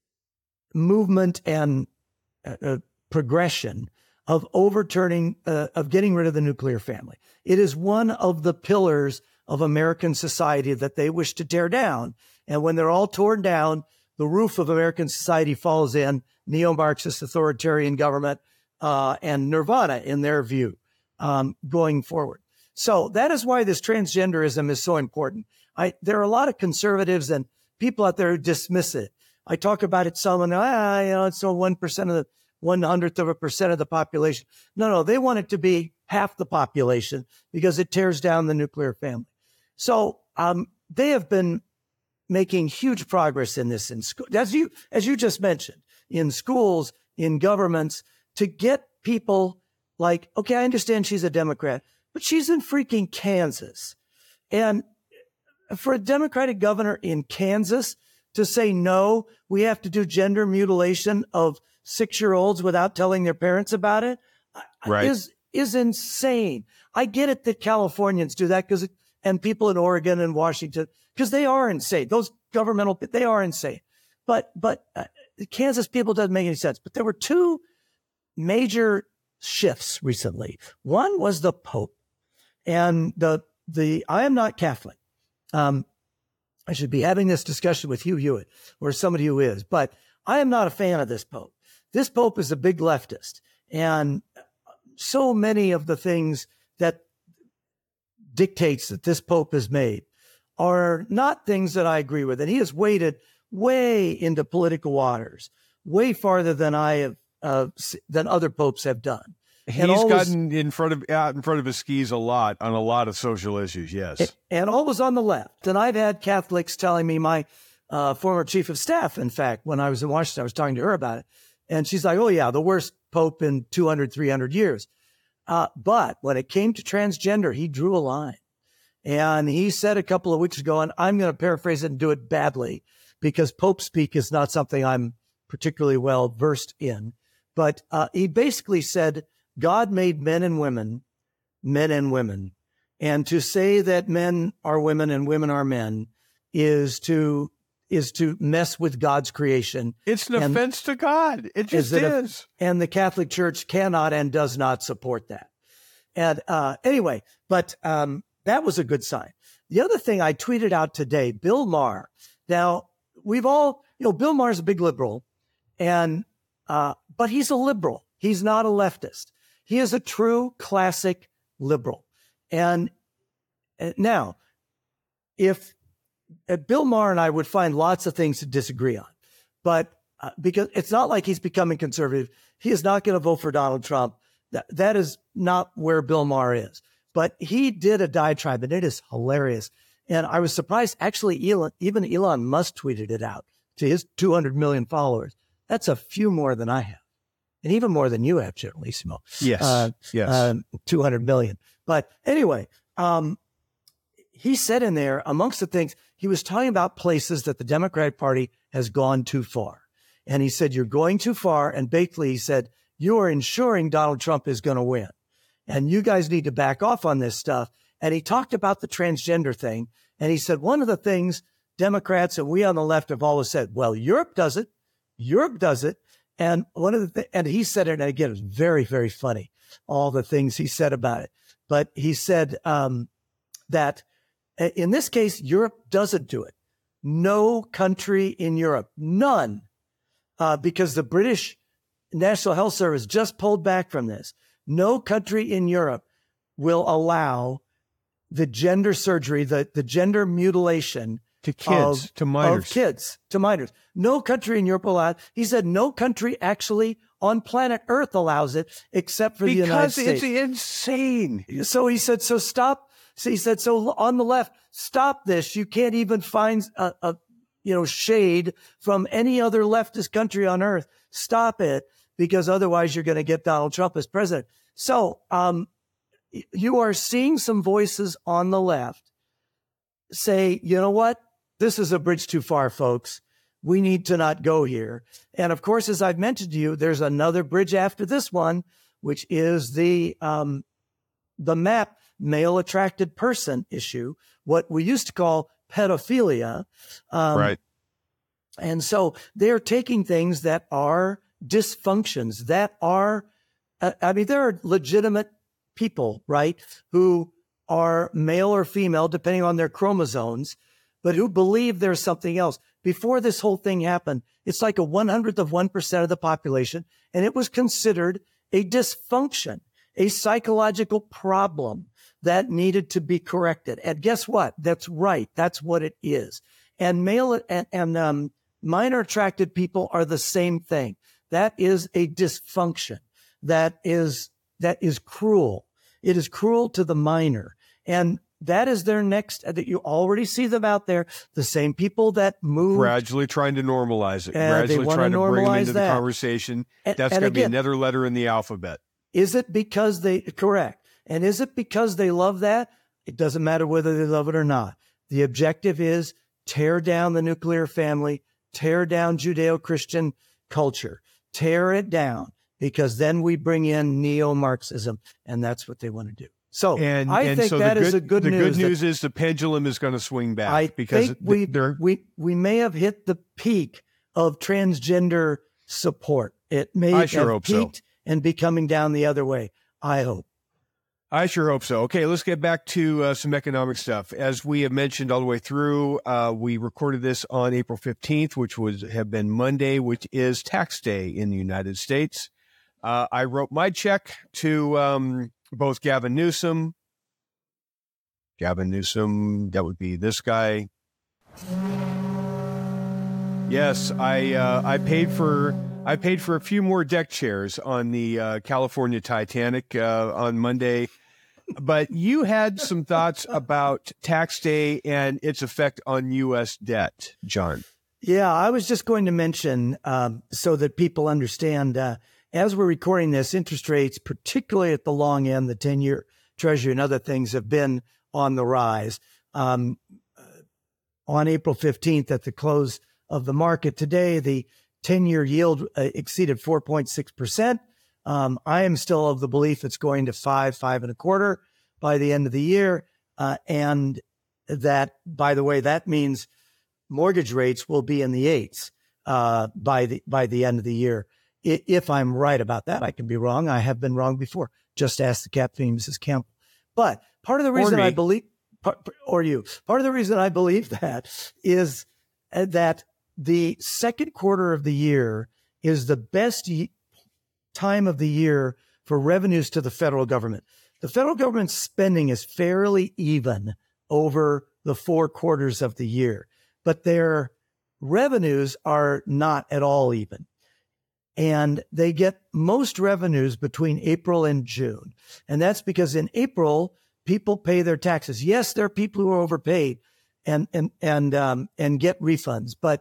movement and uh, progression of overturning, uh, of getting rid of the nuclear family. It is one of the pillars of American society that they wish to tear down. And when they're all torn down, the roof of American society falls in, neo-Marxist authoritarian government, uh, and nirvana in their view, um, going forward. So that is why this transgenderism is so important. I, there are a lot of conservatives and people out there who dismiss it. I talk about it some and, ah, you know, it's so one percent of the, one hundredth of a percent of the population. No, no, they want it to be half the population because it tears down the nuclear family. So, um, they have been making huge progress in this in school, as you, as you just mentioned, in schools, in governments, to get people like, okay, I understand she's a Democrat, but she's in freaking Kansas. And for a Democratic governor in Kansas to say, no, we have to do gender mutilation of six-year-olds without telling their parents about it, right, is, is insane. I get it that Californians do that because, and people in Oregon and Washington, because they are insane. Those governmental, they are insane. But, but uh, Kansas people doesn't make any sense. But there were two major shifts recently. One was the Pope. And the, the, I am not Catholic. Um, I should be having this discussion with Hugh Hewitt or somebody who is, but I am not a fan of this Pope. This Pope is a big leftist. And so many of the things that dictates that this Pope has made are not things that I agree with. And he has waded way into political waters, way farther than I have, uh, than other popes have done. He's always gotten in front of out in front of his skis a lot on a lot of social issues. Yes, and always on the left. And I've had Catholics telling me, my uh, former chief of staff, in fact, when I was in Washington, I was talking to her about it, and she's like, "Oh yeah, the worst pope in two hundred, three hundred years." Uh, but when it came to transgender, he drew a line, and he said a couple of weeks ago, and I'm going to paraphrase it and do it badly because Pope speak is not something I'm particularly well versed in, but uh, he basically said, God made men and women, men and women. And to say that men are women and women are men is to, is to mess with God's creation. It's an and offense to God. It just is. is. A, and the Catholic Church cannot and does not support that. And, uh, anyway, but, um, that was a good sign. The other thing I tweeted out today, Bill Maher. Now we've all, you know, Bill Maher's a big liberal and, uh, but he's a liberal. He's not a leftist. He is a true classic liberal. And uh, now, if uh, Bill Maher and I would find lots of things to disagree on, but uh, because it's not like he's becoming conservative, he is not going to vote for Donald Trump. That, that is not where Bill Maher is. But he did a diatribe, and it is hilarious. And I was surprised, actually, Elon, even Elon Musk tweeted it out to his two hundred million followers. That's a few more than I have. And even more than you have, Generalissimo. Yes. Uh, yes. Uh, two hundred million. But anyway, um, he said in there, amongst the things, he was talking about places that the Democratic Party has gone too far. And he said, you're going too far. And basically he said, you are ensuring Donald Trump is going to win. And you guys need to back off on this stuff. And he talked about the transgender thing. And he said, one of the things Democrats and we on the left have always said, well, Europe does it. Europe does it. And one of the th- and he said it, and again, it was very, very funny, all the things he said about it. But he said um, that in this case, Europe doesn't do it. No country in Europe, none, uh, because the British National Health Service just pulled back from this. No country in Europe will allow the gender surgery, the, the gender mutilation to kids, of, to minors, of kids, to minors. No country in Europe allows. He said no country actually on planet Earth allows it, except for because the United States. Because it's insane. So he said, so stop. So he said, so on the left, stop this. You can't even find a, a you know shade from any other leftist country on Earth. Stop it. because otherwise you're going to get Donald Trump as president. So um, you are seeing some voices on the left say, you know what? This is a bridge too far, folks. We need to not go here. And of course, as I've mentioned to you, there's another bridge after this one, which is the um, the M A P, male attracted person issue, what we used to call pedophilia. Um, right. And so they're taking things that are dysfunctions, that are, uh, I mean, there are legitimate people, right, who are male or female, depending on their chromosomes, but who believe there's something else. Before this whole thing happened, it's like a one hundredth of one percent of the population, and it was considered a dysfunction, a psychological problem that needed to be corrected. And guess what? That's right. That's what it is. And male and, and um, minor attracted people are the same thing. That is a dysfunction. That is, that is cruel. It is cruel to the minor. And that is their next, that you already see them out there. The same people that move. Gradually trying to normalize it. Uh, gradually trying to bring them into that. the conversation. And, That's and going to be again, another letter in the alphabet. Is it because they, correct. And is it because they love that? It doesn't matter whether they love it or not. The objective is tear down the nuclear family, tear down Judeo-Christian culture, tear it down, because then we bring in neo-Marxism, and that's what they want to do. So and, I and think so that the good, is a good the news. good news is the pendulum is going to swing back. I because think we, they're, we, we may have hit the peak of transgender support. It may I sure have hope so. peaked and be coming down the other way. I hope. I sure hope so. Okay, let's get back to uh, some economic stuff. As we have mentioned all the way through, uh, we recorded this on April fifteenth, which would have been Monday, which is tax day in the United States. Uh, I wrote my check to um, both Gavin Newsom. Gavin Newsom, that would be this guy. Yes, I uh, I paid for I paid for a few more deck chairs on the uh, California Titanic uh, on Monday. But you had some thoughts about tax day and its effect on U S debt, John. Yeah, I was just going to mention um, so that people understand, uh, as we're recording this, interest rates, particularly at the long end, the ten-year Treasury and other things, have been on the rise. Um, on April fifteenth, at the close of the market today, the ten-year yield uh, exceeded four point six percent. Um, I am still of the belief it's going to five, five and a quarter by the end of the year. Uh, and that, by the way, that means mortgage rates will be in the eights uh, by the by the end of the year. I, if I'm right about that, I can be wrong. I have been wrong before. Just ask the captain, Missus Campbell. But part of the reason I believe, or you, part of the reason I believe that is that the second quarter of the year is the best time of the year for revenues to the federal government. The federal government's spending is fairly even over the four quarters of the year, but their revenues are not at all even. And they get most revenues between April and June. And that's because in April, people pay their taxes. Yes, there are people who are overpaid and, and, and, um, and get refunds. But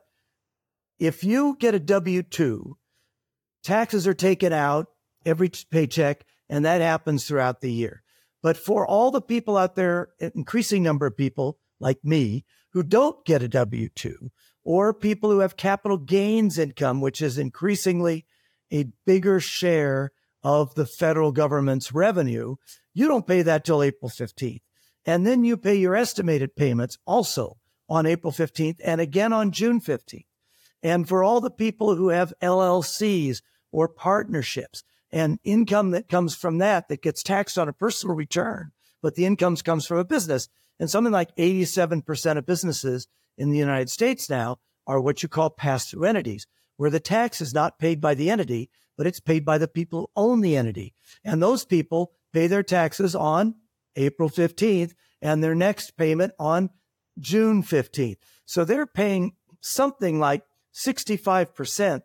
if you get a W two, taxes are taken out every paycheck, and that happens throughout the year. But for all the people out there, an increasing number of people like me who don't get a W two, or people who have capital gains income, which is increasingly a bigger share of the federal government's revenue, you don't pay that till April fifteenth. And then you pay your estimated payments also on April fifteenth and again on June fifteenth. And for all the people who have L L Cs or partnerships and income that comes from that, that gets taxed on a personal return, but the income comes from a business. And something like eighty-seven percent of businesses in the United States now are what you call pass-through entities, where the tax is not paid by the entity, but it's paid by the people who own the entity. And those people pay their taxes on April fifteenth and their next payment on June fifteenth. So they're paying something like sixty-five percent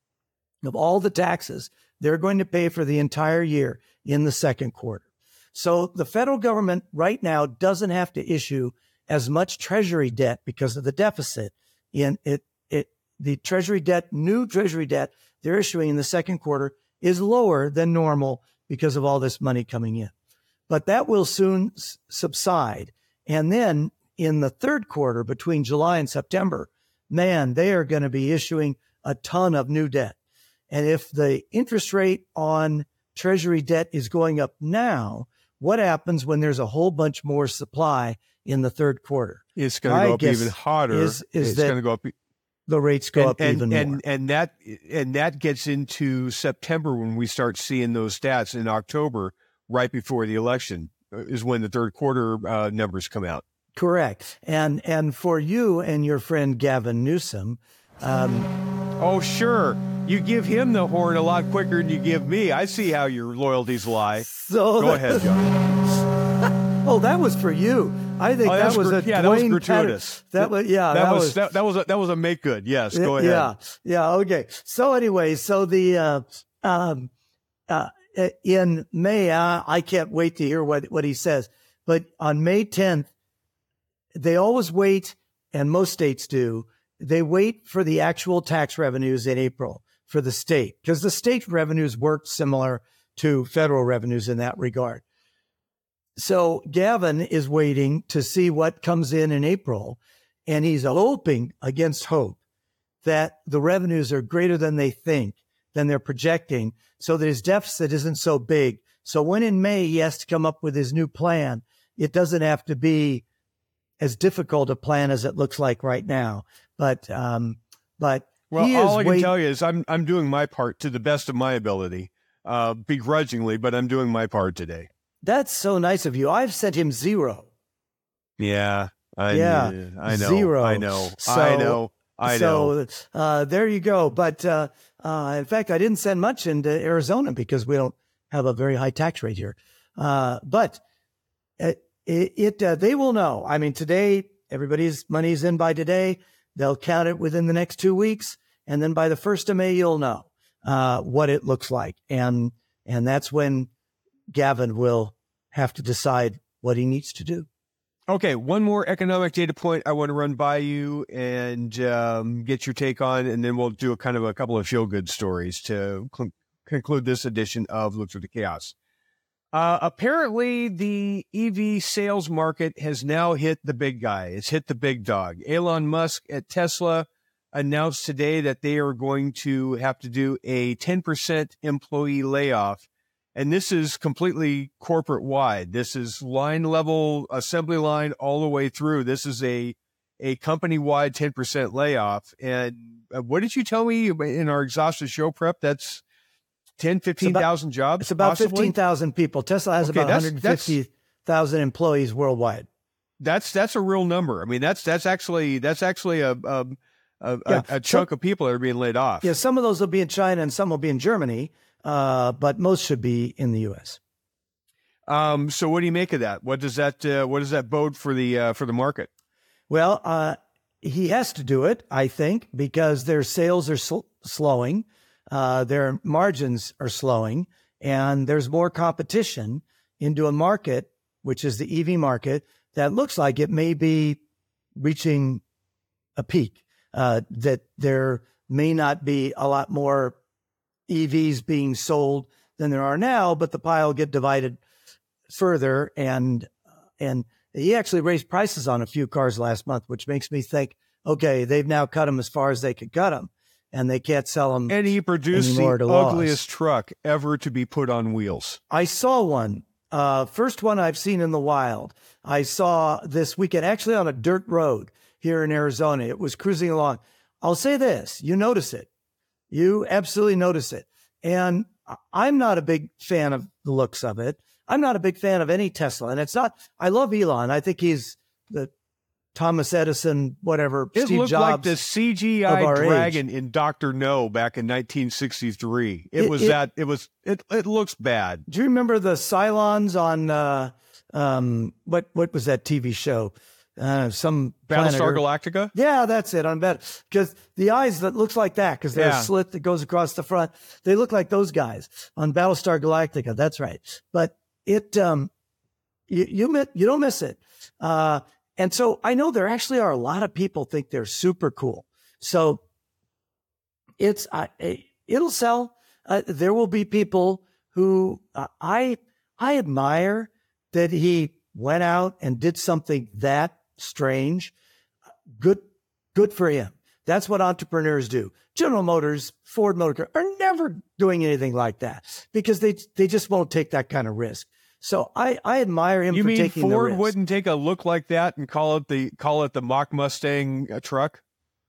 of all the taxes they're going to pay for the entire year in the second quarter. So the federal government right now doesn't have to issue as much treasury debt because of the deficit. In it, it the Treasury debt, new Treasury debt they're issuing in the second quarter is lower than normal because of all this money coming in. But that will soon s- subside. And then in the third quarter, between July and September, man, they are going to be issuing a ton of new debt. And if the interest rate on Treasury debt is going up now, what happens when there's a whole bunch more supply in the third quarter? It's going to go up even hotter. Is, is it's that going to go up. The rates go and, up and, even and, more. And that and that gets into September when we start seeing those stats. In October, right before the election, is when the third quarter uh, numbers come out. Correct. And and for you and your friend Gavin Newsom. Um, oh, sure. You give him the horn a lot quicker than you give me. I see how your loyalties lie. So Go that, ahead, John. Oh, that was for you. I think oh, that was gr- a yeah, Dwayne that was gratuitous. Patter- that was yeah, that, that was, was that, that was a, that was a make good. Yes, go ahead. Yeah, yeah, okay. So anyway, so the uh, um, uh, in May, uh, I can't wait to hear what what he says. But on May tenth, they always wait, and most states do. They wait for the actual tax revenues in April for the state, because the state revenues work similar to federal revenues in that regard. So Gavin is waiting to see what comes in in April, and he's hoping against hope that the revenues are greater than they think, than they're projecting, so that his deficit isn't so big. So when in May he has to come up with his new plan, it doesn't have to be as difficult a plan as it looks like right now. But um, but well, he all is I can wait- tell you is I'm I'm doing my part to the best of my ability, uh, begrudgingly, but I'm doing my part today. That's so nice of you. I've sent him zero. Yeah, I, yeah, I know, zero. I know, So, I know, I know. So uh, there you go. But uh, uh, in fact, I didn't send much into Arizona because we don't have a very high tax rate here. Uh, but it, it uh, they will know. I mean, today everybody's money's in by today. They'll count it within the next two weeks, and then by the first of May, you'll know uh, what it looks like, and and that's when Gavin will have to decide what he needs to do. Okay, one more economic data point I want to run by you and um, get your take on, and then we'll do a kind of a couple of feel-good stories to cl- conclude this edition of Look Through the Chaos. Uh, apparently, the E V sales market has now hit the big guy. It's hit the big dog. Elon Musk at Tesla announced today that they are going to have to do a ten percent employee layoff. And this is completely corporate wide. This is line level assembly line all the way through. This is a, a company wide ten percent layoff. And uh, what did you tell me in our exhaustive show prep? That's ten, fifteen thousand jobs. It's about possibly? fifteen thousand people. Tesla has Okay, about that's- one hundred fifty thousand employees worldwide. That's, that's a real number. I mean, that's, that's actually, that's actually a, a, a, Yeah. a chunk So- of people that are being laid off. Yeah, some of those will be in China and some will be in Germany, uh, but most should be in the U S. Um, so what do you make of that? What does that, uh, what does that bode for the, uh, for the market? Well, uh, he has to do it, I think, because their sales are sl- slowing, uh, their margins are slowing, and there's more competition into a market, which is the E V market, that looks like it may be reaching a peak, uh, that there may not be a lot more E Vs being sold than there are now, but the pile will get divided further. And, and he actually raised prices on a few cars last month, which makes me think, okay, they've now cut them as far as they could cut them, and they can't sell them. And he produced the anymore to loss. ugliest truck ever to be put on wheels. I saw one, uh, first one I've seen in the wild. I saw this weekend, actually on a dirt road here in Arizona. It was cruising along. I'll say this, you notice it. You absolutely notice it. And I'm not a big fan of the looks of it. I'm not a big fan of any Tesla. And it's not, I love Elon. I think he's the Thomas Edison, whatever, It Steve looked Jobs like the C G I of our dragon age. in Doctor No back in nineteen sixty-three. It, It- was it- that, it was, it, it looks bad. Do you remember the Cylons on, uh, um, what, what was that T V show? Uh, some planet Battlestar Earth. Galactica? Yeah, that's it. On bet because the eyes that looks like that because there's Yeah. a slit that goes across the front. They look like those guys on Battlestar Galactica. That's right. But it, um, you you mi- you don't miss it. Uh, and so I know there actually are a lot of people think they're super cool. So it's uh, it'll sell. Uh, there will be people who uh, I I admire that he went out and did something that strange. Good, good for him. That's what entrepreneurs do. General Motors, Ford Motor Car are never doing anything like that because they they just won't take that kind of risk. So I, I admire him you for mean taking the risk. Ford wouldn't take a look like that and call it the call it the Mach Mustang uh, truck?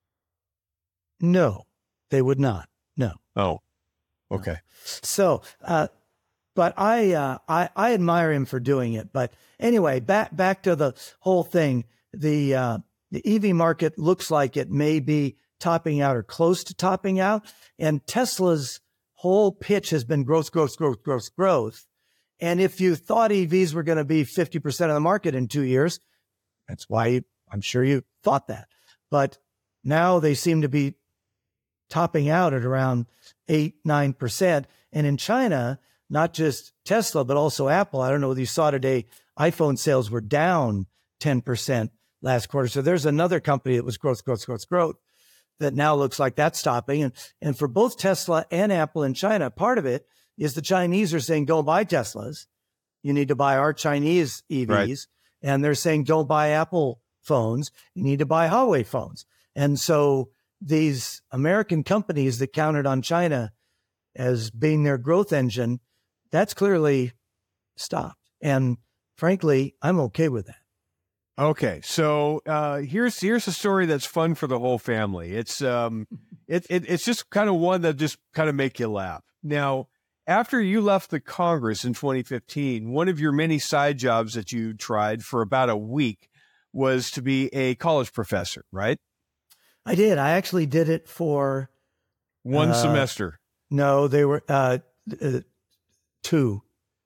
No, they would not. No. Oh, okay. So, uh, but I, uh, I I admire him for doing it. But anyway, back back to the whole thing. The uh, the E V market looks like it may be topping out or close to topping out, and Tesla's whole pitch has been growth, growth, growth, growth, growth. And if you thought E Vs were going to be fifty percent of the market in two years, that's why you, I'm sure you thought that. But now they seem to be topping out at around eight, nine percent. And in China, not just Tesla, but also Apple. I don't know whether you saw today, iPhone sales were down ten percent last quarter. So there's another company that was growth, growth, growth, growth that now looks like that's stopping. And, and for both Tesla and Apple in China, part of it is the Chinese are saying, don't buy Teslas. You need to buy our Chinese E Vs. Right. And they're saying, don't buy Apple phones. You need to buy Huawei phones. And so these American companies that counted on China as being their growth engine, that's clearly stopped. And frankly, I'm okay with that. Okay, so uh, here's here's a story that's fun for the whole family. It's um, it, it it's just kind of one that just kind of make you laugh. Now, after you left the Congress in twenty fifteen, one of your many side jobs that you tried for about a week was to be a college professor, right? I did. I actually did it for one uh, semester. No, they were uh, uh, two.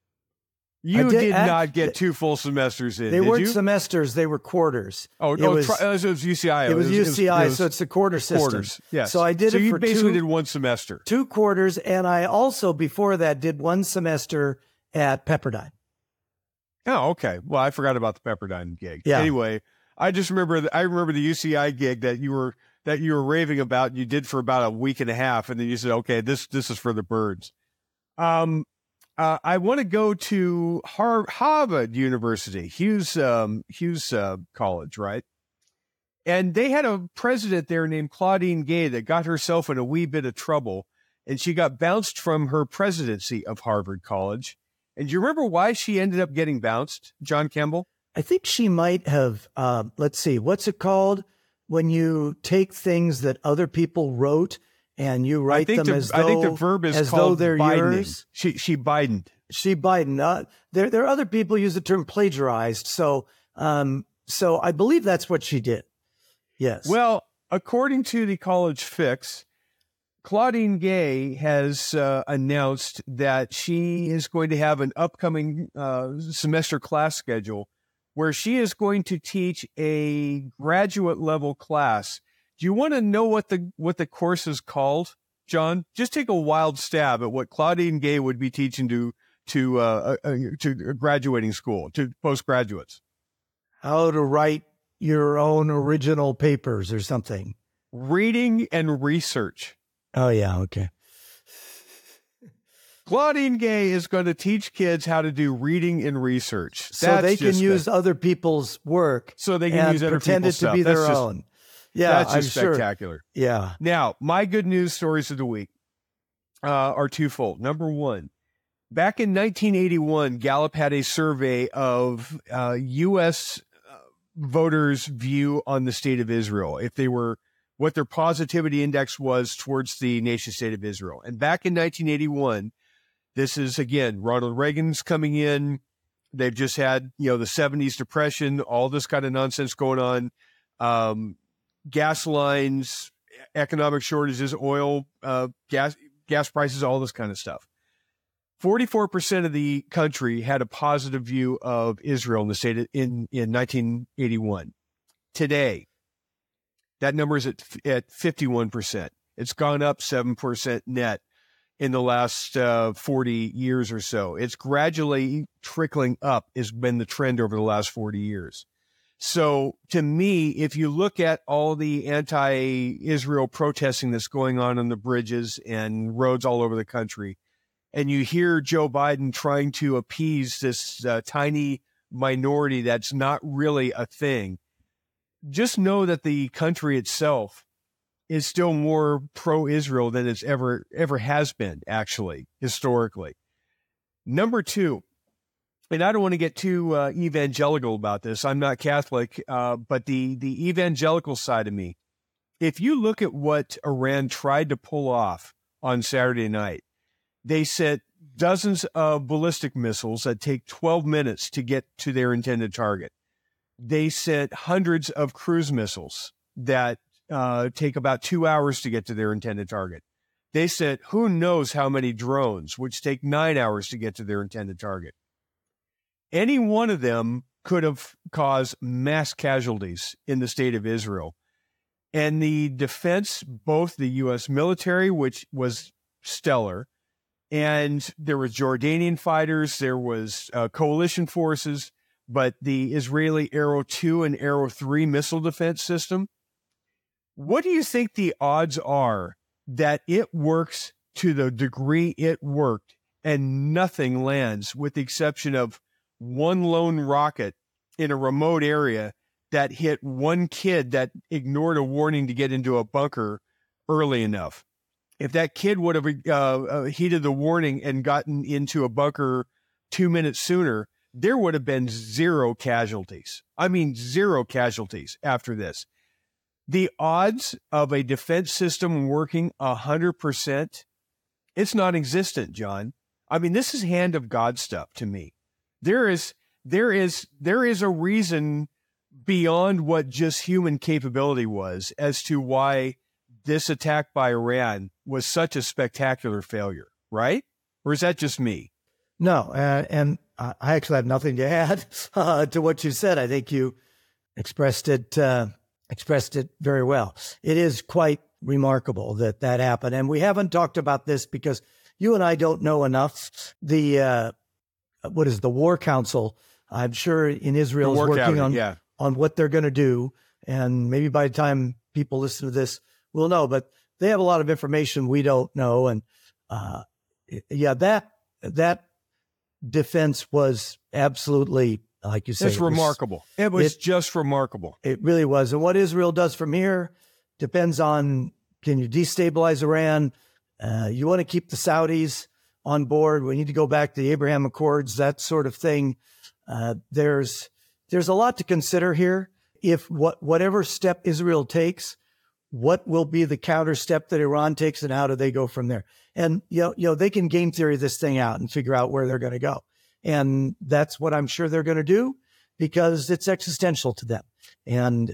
You did, did I, not get two full semesters in, They did weren't you? semesters, they were quarters. Oh, it, oh was, tri- it was U C I. It was, it was U C I, it was, so it's a quarter system. Quarters, yes. So I did so it you for basically two, did one semester. Two quarters, and I also, before that, did one semester at Pepperdine. Oh, okay. Well, I forgot about the Pepperdine gig. Yeah. Anyway, I just remember the, I remember the U C I gig that you were that you were raving about. And you did for about a week and a half, and then you said, "Okay, this this is for the birds." Um, uh, I want to go to Har- Harvard University, Hughes um, Hughes uh, College, right? And they had a president there named Claudine Gay that got herself in a wee bit of trouble, and she got bounced from her presidency of Harvard College. And do you remember why she ended up getting bounced, John Campbell? I think she might have, uh, let's see, what's it called when you take things that other people wrote and you write them the, as though, I think the verb is as called though they're Bidening. yours? She, she Bidened. She Biden. Uh, there, there are other people who use the term plagiarized. So, um, so I believe that's what she did. Yes. Well, according to the College Fix, Claudine Gay has uh, announced that she is going to have an upcoming uh, semester class schedule where she is going to teach a graduate level class. Do you want to know what the what the course is called, John? Just take a wild stab at what Claudine Gay would be teaching to to uh, uh, to graduating school, to postgraduates. How to write your own original papers or something. Reading and research. Oh, yeah. Okay. Claudine Gay is going to teach kids how to do reading and research. So That's they can just use a, other people's work. So they can and use other pretend it people's to stuff. be That's their just, own. Yeah, that's I'm just sure. spectacular. Yeah. Now, my good news stories of the week uh, are twofold. Number one, back in nineteen eighty-one, Gallup had a survey of uh, U S uh, voters' view on the state of Israel, if they were, what their positivity index was towards the nation state of Israel. And back in nineteen eighty-one, this is, again, Ronald Reagan's coming in. They've just had, you know, the seventies depression, all this kind of nonsense going on. Um, gas lines, economic shortages, oil, uh, gas, gas prices, all this kind of stuff. forty-four percent of the country had a positive view of Israel in the state of, in, in nineteen eighty-one. Today, that number is at, at fifty-one percent. It's gone up seven percent net in the last uh, forty years or so. It's gradually trickling up has been the trend over the last forty years. So to me, if you look at all the anti-Israel protesting that's going on on the bridges and roads all over the country, and you hear Joe Biden trying to appease this uh, tiny minority that's not really a thing, just know that the country itself is still more pro-Israel than it's ever ever has been, actually, historically. Number two, and I don't want to get too uh, evangelical about this. I'm not Catholic, uh, but the, the evangelical side of me, if you look at what Iran tried to pull off on Saturday night, they sent dozens of ballistic missiles that take twelve minutes to get to their intended target. They sent hundreds of cruise missiles that uh, take about two hours to get to their intended target. They sent who knows how many drones, which take nine hours to get to their intended target. Any one of them could have caused mass casualties in the state of Israel. And the defense, both the U S military, which was stellar, and there was Jordanian fighters, there was uh, coalition forces, but the Israeli Arrow two and Arrow three missile defense system, what do you think the odds are that it works to the degree it worked and nothing lands, with the exception of one lone rocket in a remote area that hit one kid that ignored a warning to get into a bunker early enough? If that kid would have uh, heeded the warning and gotten into a bunker two minutes sooner, there would have been zero casualties. I mean, zero casualties after this. The odds of a defense system working one hundred percent, it's non-existent, John. I mean, this is hand of God stuff to me. There is, there is, there is a reason beyond what just human capability was as to why this attack by Iran was such a spectacular failure, right? Or is that just me? No, uh, and I actually have nothing to add uh, to what you said. I think you expressed it uh, expressed it very well. It is quite remarkable that that happened, and we haven't talked about this because you and I don't know enough. The uh, what is the War Council? I'm sure in Israel is working outing, on yeah. on what they're going to do, and maybe by the time people listen to this, we'll know. But they have a lot of information we don't know, and uh, yeah, that that. defense was absolutely, like you say, it's remarkable. It was, it was it, just remarkable. It really was. And what Israel does from here depends on, can you destabilize Iran? Uh, you want to keep the Saudis on board. We need to go back to the Abraham Accords, that sort of thing. Uh, there's there's a lot to consider here. If what whatever step Israel takes, what will be the counter step that Iran takes, and how do they go from there? And, you know, you know, they can game theory this thing out and figure out where they're going to go. And that's what I'm sure they're going to do, because it's existential to them. And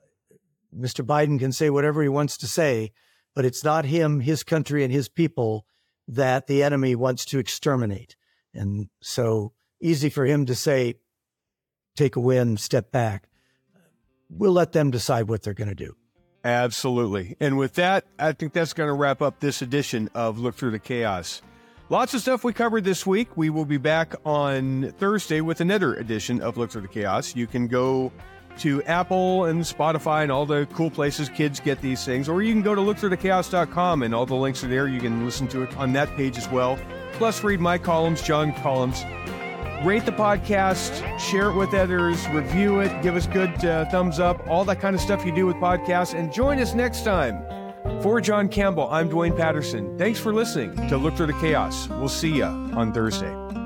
Mister Biden can say whatever he wants to say, but it's not him, his country, and his people that the enemy wants to exterminate. And so easy for him to say, take a win, step back. We'll let them decide what they're going to do. Absolutely. And with that, I think that's going to wrap up this edition of Look Through the Chaos. Lots of stuff we covered this week. We will be back on Thursday with another edition of Look Through the Chaos. You can go to Apple and Spotify and all the cool places kids get these things, or you can go to look through the chaos dot com and all the links are there. You can listen to it on that page as well. Plus read my columns, John columns. Rate the podcast, share it with others, review it, give us good uh, thumbs up, all that kind of stuff you do with podcasts. And join us next time. For John Campbell, I'm Dwayne Patterson. Thanks for listening to Look Through the Chaos. We'll see you on Thursday.